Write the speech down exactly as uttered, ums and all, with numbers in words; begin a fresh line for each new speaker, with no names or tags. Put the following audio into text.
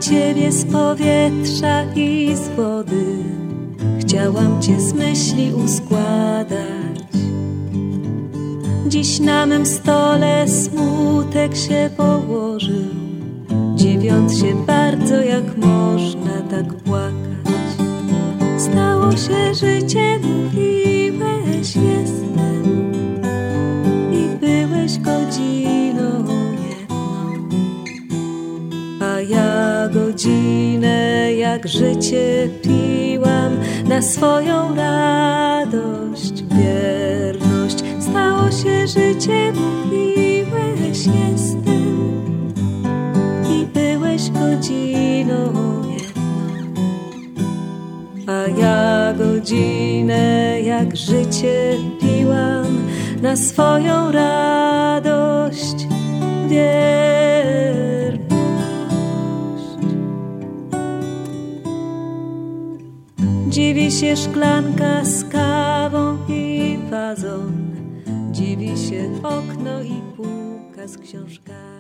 Ciebie z powietrza i z wody, chciałam Cię z myśli uskładać. Dziś na mym stole smutek się położył, dziwiąc się bardzo, jak można tak płakać. Stało się życie, mówiłeś jestem, i byłeś godziną jedną, a ja godzinę jak życie piłam na swoją radość, wierność. Stało się życie, mówiłeś jestem, i byłeś godziną jedną, a ja godzinę jak życie piłam na swoją radość, wierność. Dziwi się szklanka z kawą i wazon, dziwi się okno i półka z książkami.